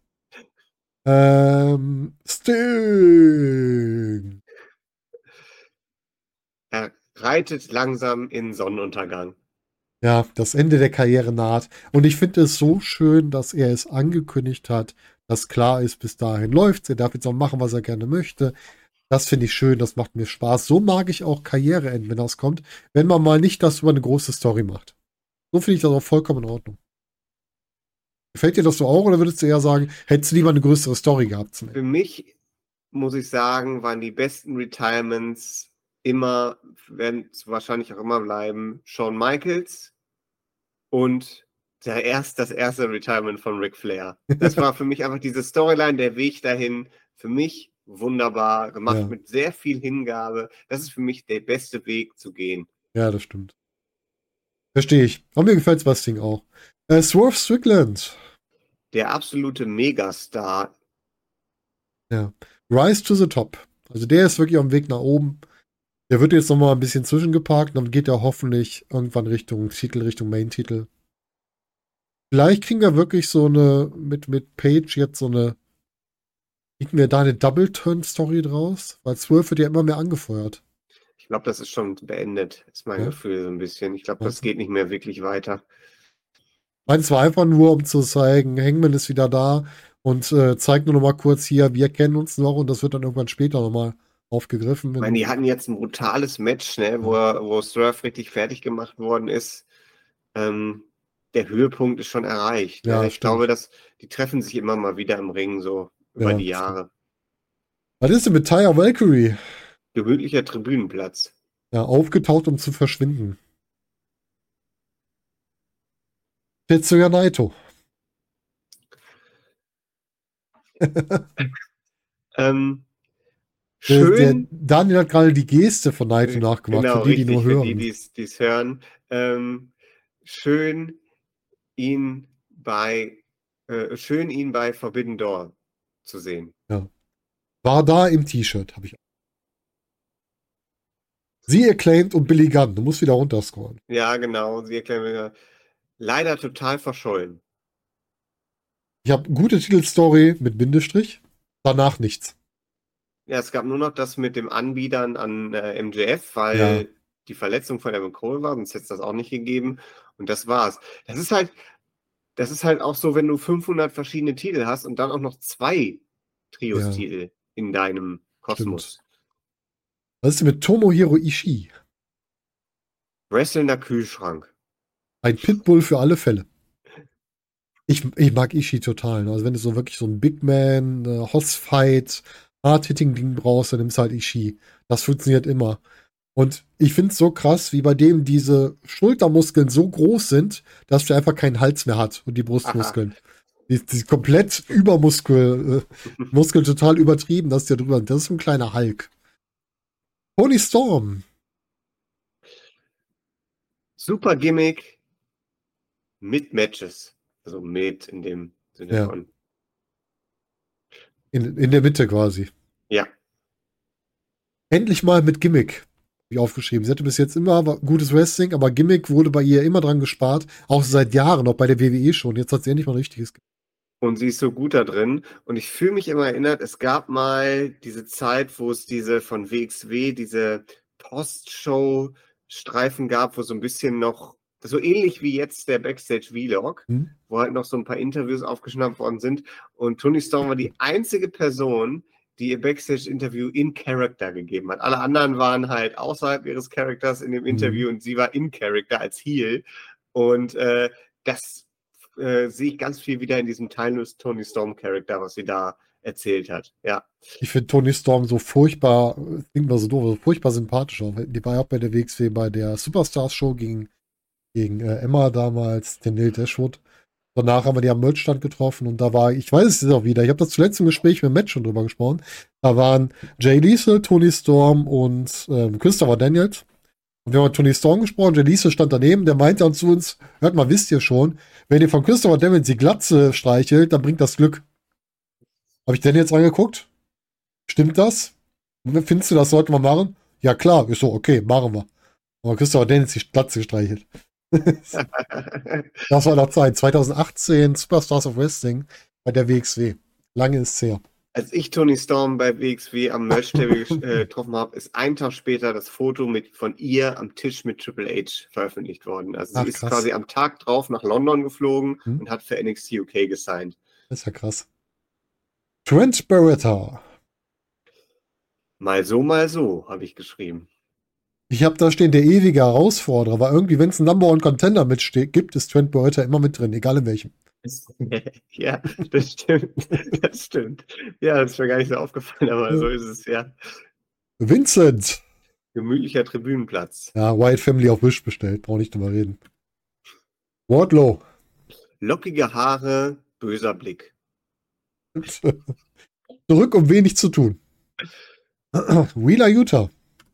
Sting. Er reitet langsam in Sonnenuntergang. Ja, das Ende der Karriere naht. Und ich finde es so schön, dass er es angekündigt hat, dass klar ist, bis dahin läuft's. Er darf jetzt auch machen, was er gerne möchte. Das finde ich schön, das macht mir Spaß. So mag ich auch Karriereenden, wenn das kommt, wenn man mal nicht das über eine große Story macht. So finde ich das auch vollkommen in Ordnung. Gefällt dir das so auch oder würdest du eher sagen, hättest du lieber eine größere Story gehabt? Für mich, muss ich sagen, waren die besten Retirements immer, werden es wahrscheinlich auch immer bleiben, Shawn Michaels und das erste Retirement von Ric Flair. Das war für mich einfach diese Storyline, der Weg dahin, für mich wunderbar gemacht, mit sehr viel Hingabe. Das ist für mich der beste Weg zu gehen. Ja, das stimmt. Verstehe ich. Aber mir gefällt das Ding auch. Swerve Strickland. Der absolute Megastar. Ja. Rise to the Top. Also der ist wirklich auf dem Weg nach oben. Der wird jetzt nochmal ein bisschen zwischengeparkt, dann geht er hoffentlich irgendwann Richtung Titel, Richtung Main-Titel. Vielleicht kriegen wir wirklich so eine, mit Page jetzt so eine, kriegen wir da eine Double-Turn-Story draus? Weil Swerve wird ja immer mehr angefeuert. Ich glaube, das ist schon beendet, ist mein Gefühl so ein bisschen. Ich glaube, das geht nicht mehr wirklich weiter. Es war einfach nur, um zu zeigen, Hangman ist wieder da und zeigt nur noch mal kurz hier, wir kennen uns noch und das wird dann irgendwann später nochmal aufgegriffen. Ich meine, die hatten jetzt ein brutales Match, ne, wo Swerve richtig fertig gemacht worden ist. Der Höhepunkt ist schon erreicht. Ja, ne? Ich glaube, die treffen sich immer mal wieder im Ring, so über die Jahre. Was ist denn mit Taya Valkyrie? Gemütlicher Tribünenplatz. Ja, aufgetaucht, um zu verschwinden. Tetsuya Naito. Schön. Daniel hat gerade die Geste von Naito nachgemacht, genau, für die nur hören. Für die es hören. Schön ihn bei Forbidden Door zu sehen. Ja. War da im T-Shirt, habe ich. Sie acclaimed und Billy Gunn. Du musst wieder runterscrollen. Ja, genau. Sie acclaimed. Leider total verschollen. Ich habe gute Titelstory mit Bindestrich. Danach nichts. Ja, es gab nur noch das mit dem Anbiedern an MJF, weil die Verletzung von Adam Cole war, sonst hätte es das auch nicht gegeben. Und das war's. Das ist halt auch so, wenn du 500 verschiedene Titel hast und dann auch noch 2 Trios-Titel in deinem Kosmos. Stimmt. Was ist denn mit Tomohiro Ishii? Wrestlender Kühlschrank. Ein Pitbull für alle Fälle. Ich mag Ishii total. Also wenn du so wirklich so ein Big Man, Hoss-Fight, Hard-Hitting-Ding brauchst, dann nimmst du halt Ishii. Das funktioniert immer. Und ich finde es so krass, wie bei dem diese Schultermuskeln so groß sind, dass der einfach keinen Hals mehr hat und die Brustmuskeln. Die komplett Muskel total übertrieben, das ist ja drüber. Das ist ein kleiner Hulk. Tony Storm. Super Gimmick mit Matches. Also mit in dem Sinne Ja. von. In der Mitte quasi. Ja. Endlich mal mit Gimmick. Wie aufgeschrieben. Sie hatte bis jetzt immer gutes Wrestling, aber Gimmick wurde bei ihr immer dran gespart. Auch seit Jahren, auch bei der WWE schon. Jetzt hat sie endlich mal ein richtiges Gimmick. Und sie ist so gut da drin. Und ich fühle mich immer erinnert, es gab mal diese Zeit, wo es diese von WXW, diese Post-Show-Streifen gab, wo so ein bisschen noch, so ähnlich wie jetzt der Backstage-Vlog, wo halt noch so ein paar Interviews aufgeschnappt worden sind. Und Toni Storm war die einzige Person, die ihr Backstage-Interview in Character gegeben hat. Alle anderen waren halt außerhalb ihres Charakters in dem Interview und sie war in Character als Heel. Und das sehe ich ganz viel wieder in diesem Timeless Toni Storm Charakter, was sie da erzählt hat. Ja. Ich finde Toni Storm so furchtbar, klingt mal so doof, so furchtbar sympathisch auch. Die war ja auch bei der WXW bei der Superstars-Show gegen Emma damals, den Neil Dashwood. Danach haben wir die am Merchstand getroffen und da war, ich weiß es jetzt auch wieder, ich habe das zuletzt im Gespräch mit Matt schon drüber gesprochen, da waren Jay Lethal, Toni Storm und Christopher Daniels. Und wir haben mit Toni Storm gesprochen, Jay Lethal stand daneben, der meinte dann zu uns, hört mal, wisst ihr schon, wenn ihr von Christopher Daniels die Glatze streichelt, dann bringt das Glück. Habe ich Daniels angeguckt? Stimmt das? Findest du, das sollten wir machen? Ja klar, ist so, okay, machen wir. Aber Christopher Daniels die Glatze gestreichelt. Das war noch Zeit. 2018 Superstars of Wrestling bei der WXW. Lange ist es her. Als ich Toni Storm bei WXW am Merch-Table getroffen habe, ist ein Tag später das Foto von ihr am Tisch mit Triple H veröffentlicht worden. Also sie ist krass. quasi am Tag drauf nach London geflogen und hat für NXT UK gesigned. Das ist ja krass. Trent Barretta. Mal so, habe ich geschrieben. Ich habe da stehen, der ewige Herausforderer, aber irgendwie, wenn es einen Number One Contender gibt, ist Trent Barretta immer mit drin, egal in welchem. Ja, das stimmt. Das stimmt. Ja, das ist mir gar nicht so aufgefallen, aber so ist es, ja. Vincent. Gemütlicher Tribünenplatz. Ja, Wyatt Family auf Wish bestellt, brauche nicht drüber reden. Wardlow. Lockige Haare, böser Blick. Zurück, um wenig zu tun. Wheeler Utah.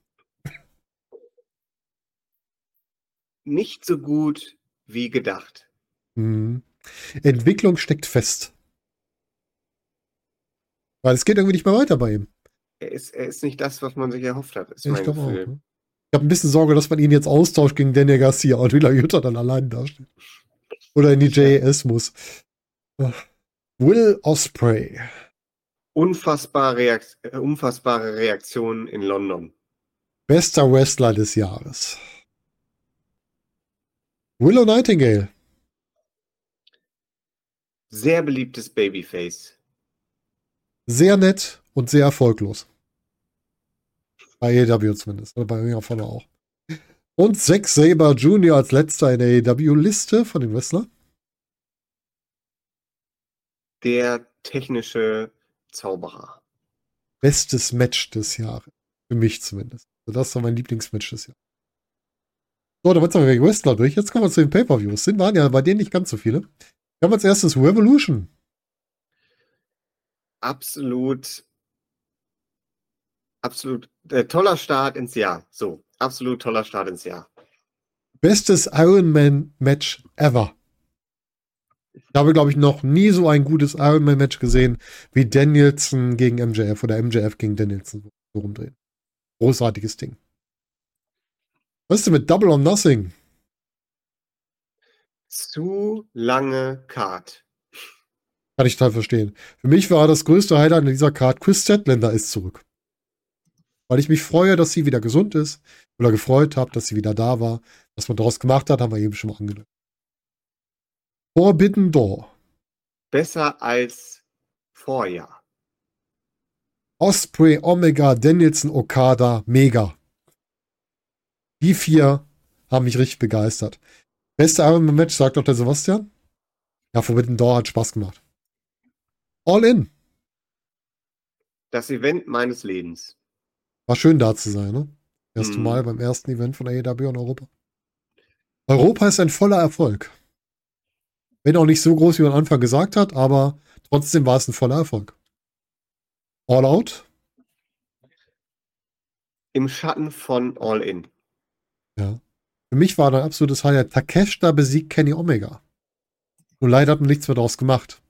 Nicht so gut wie gedacht. Entwicklung steckt fest. Weil es geht irgendwie nicht mehr weiter bei ihm. Er ist nicht das, was man sich erhofft hat, ist Ja, mein ich glaube auch. Gefühl. Ne? Ich habe ein bisschen Sorge, dass man ihn jetzt austauscht gegen Daniel Garcia und Wheeler Utah dann allein dasteht. Oder in die JAS muss. Will Ospreay. Unfassbare Reaktion in London. Bester Wrestler des Jahres. Willow Nightingale. Sehr beliebtes Babyface. Sehr nett und sehr erfolglos. Bei AEW zumindest. Oder bei mir von auch. Und Zack Sabre Jr. als letzter in der AEW-Liste von den Wrestlern. Der technische Zauberer. Bestes Match des Jahres. Für mich zumindest. Also das war mein Lieblingsmatch des Jahres. So, damit sind wir die Wrestler durch. Jetzt kommen wir zu den Pay-Per-Views. Waren ja bei denen nicht ganz so viele. Wir haben als erstes Revolution. Absolut toller Start ins Jahr. So, absolut toller Start ins Jahr. Bestes Ironman-Match ever. Ich habe, glaube ich, noch nie so ein gutes Ironman-Match gesehen wie Danielson gegen MJF oder MJF gegen Danielson. So rumdrehen. Großartiges Ding. Was ist denn mit Double or Nothing? Zu lange Card. Kann ich total verstehen. Für mich war das größte Highlight in dieser Card, Chris Statlander ist zurück. Weil ich mich freue, dass sie wieder gesund ist. Oder gefreut habe, dass sie wieder da war. Was man daraus gemacht hat, haben wir eben schon mal angedeutet. Forbidden Door. Besser als Vorjahr. Ospreay, Omega, Danielson, Okada, mega. Die 4 haben mich richtig begeistert. Beste Ironman-Match, sagt doch der Sebastian. Ja, Forbidden Door hat Spaß gemacht. All in. Das Event meines Lebens. War schön da zu sein, ne? Erste Mal beim ersten Event von AEW in Europa. Europa ist ein voller Erfolg. Wenn auch nicht so groß, wie man am Anfang gesagt hat, aber trotzdem war es ein voller Erfolg. All Out? im Schatten von All In. Ja. Für mich war ein absolutes Highlight. Takeshita besiegt Kenny Omega. Nur leider hat man nichts mehr daraus gemacht.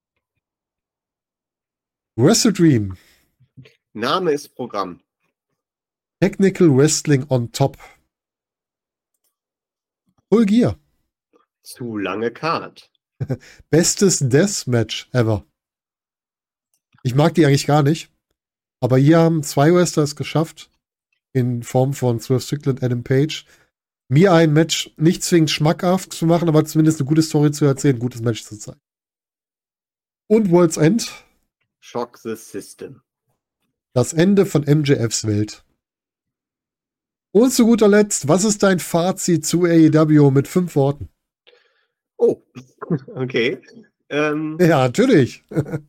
Wrestle Dream. Name ist Programm. Technical Wrestling on Top. Full Gear. Zu lange Card. Bestes Deathmatch ever. Ich mag die eigentlich gar nicht. Aber hier haben 2 Wrestler es geschafft, in Form von Swerve Strickland, Adam Page, mir ein Match nicht zwingend schmackhaft zu machen, aber zumindest eine gute Story zu erzählen, ein gutes Match zu zeigen. Und World's End. Shock the System. Das Ende von MJFs Welt. Und zu guter Letzt, was ist dein Fazit zu AEW mit 5 Worten? Oh, okay. Ja, natürlich.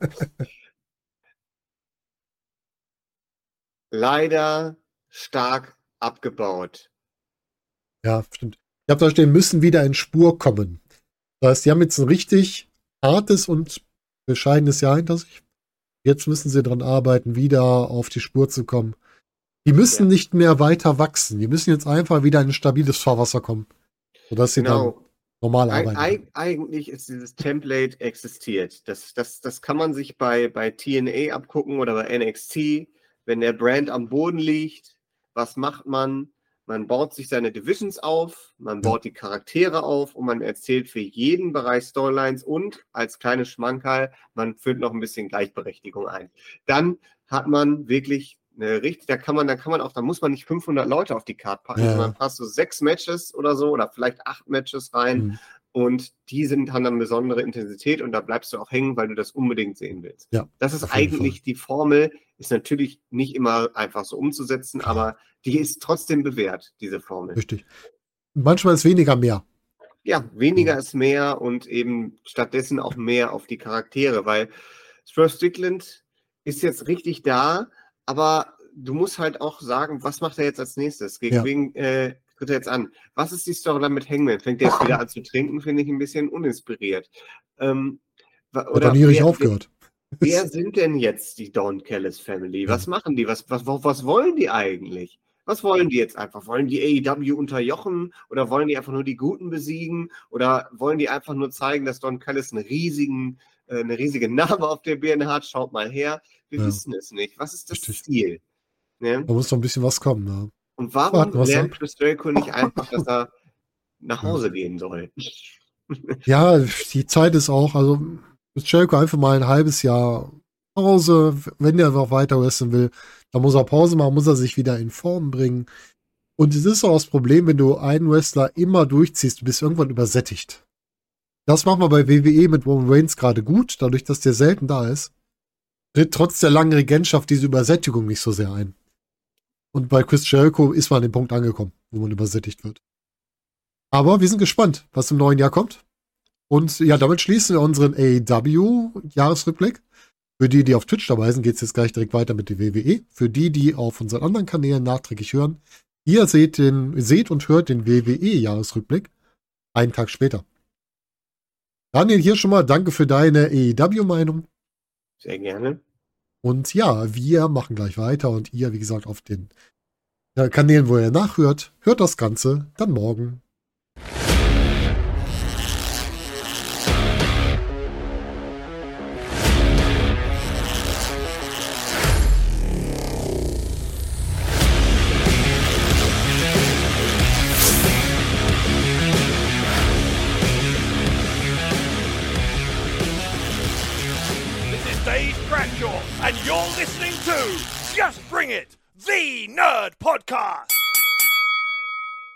Leider stark abgebaut. Ja, stimmt. Ich habe da stehen, müssen wieder in Spur kommen. Das heißt, die haben jetzt ein richtig hartes und bescheidenes Jahr hinter sich. Jetzt müssen sie daran arbeiten, wieder auf die Spur zu kommen. Die müssen nicht mehr weiter wachsen. Die müssen jetzt einfach wieder in ein stabiles Fahrwasser kommen. Sodass sie dann normal arbeiten. Eigentlich ist dieses Template existiert. Das kann man sich bei TNA abgucken oder bei NXT. Wenn der Brand am Boden liegt, was macht man? Man baut sich seine Divisions auf, man baut die Charaktere auf und man erzählt für jeden Bereich Storylines und als kleines Schmankerl, man führt noch ein bisschen Gleichberechtigung ein. Dann hat man wirklich eine richtig, da muss man nicht 500 Leute auf die Karte packen, sondern passt so 6 Matches oder so oder vielleicht 8 Matches rein und die haben dann eine besondere Intensität und da bleibst du auch hängen, weil du das unbedingt sehen willst. Ja, das ist eigentlich die Formel, ist natürlich nicht immer einfach so umzusetzen, aber die ist trotzdem bewährt, diese Formel. Richtig. Manchmal ist weniger mehr. Ja, weniger ist mehr und eben stattdessen auch mehr auf die Charaktere, weil Swerve Strickland ist jetzt richtig da, aber du musst halt auch sagen, was macht er jetzt als nächstes? Gegen wen tritt er jetzt an? Was ist die Storyline mit Hangman? Fängt er jetzt wieder an zu trinken? Finde ich ein bisschen uninspiriert. Oder hat nie richtig aufgehört. Wer sind denn jetzt die Don Callis Family? Was machen die? Was wollen die eigentlich? Was wollen die jetzt einfach? Wollen die AEW unterjochen? Oder wollen die einfach nur die Guten besiegen? Oder wollen die einfach nur zeigen, dass Don Callis eine riesige Name auf der Birne hat? Schaut mal her. Wir wissen es nicht. Was ist das Ziel? Ne? Da muss doch ein bisschen was kommen. Ne? Und warum lernt Chris Jericho nicht einfach, dass er nach Hause gehen soll? Ja, die Zeit ist auch, also Chris Jericho einfach mal ein halbes Jahr Pause, wenn er noch weiter wrestlen will, dann muss er Pause machen, muss er sich wieder in Form bringen. Und es ist auch das Problem, wenn du einen Wrestler immer durchziehst, du bist irgendwann übersättigt. Das machen wir bei WWE mit Roman Reigns gerade gut, dadurch, dass der selten da ist. Tritt trotz der langen Regentschaft diese Übersättigung nicht so sehr ein. Und bei Chris Jericho ist man an dem Punkt angekommen, wo man übersättigt wird. Aber wir sind gespannt, was im neuen Jahr kommt. Und ja, damit schließen wir unseren AEW-Jahresrückblick. Für die, die auf Twitch dabei sind, geht es jetzt gleich direkt weiter mit der WWE. Für die, die auf unseren anderen Kanälen nachträglich hören, ihr seht und hört den WWE-Jahresrückblick einen Tag später. Daniel, hier schon mal danke für deine AEW-Meinung. Sehr gerne. Und ja, wir machen gleich weiter und ihr, wie gesagt, auf den Kanälen, wo ihr nachhört, hört das Ganze dann morgen. And you're listening to Just Bring It, the Nerd Podcast.